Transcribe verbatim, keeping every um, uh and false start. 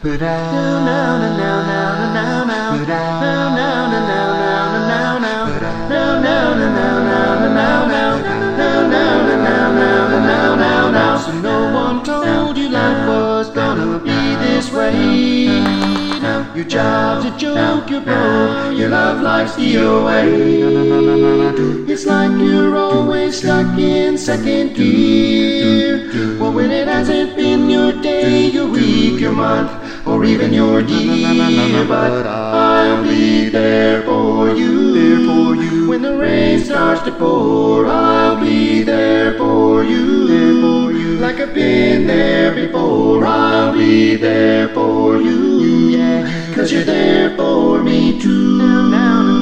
But I now now now now now now but I now now now now now now but I now now now now now now now now now now now now now. So no one told you life was gonna be this way. Your job's a joke, you're broke, your love life's the away. It's like you're always stuck in second gear. Well, when it hasn't been your day, your week, your month, or even your year. But I'll be there for you, there for you. When the rain starts to pour, I'll be there for you, there for you. Like I've been there before, I'll be there for you, yeah. Cause you're there for me too.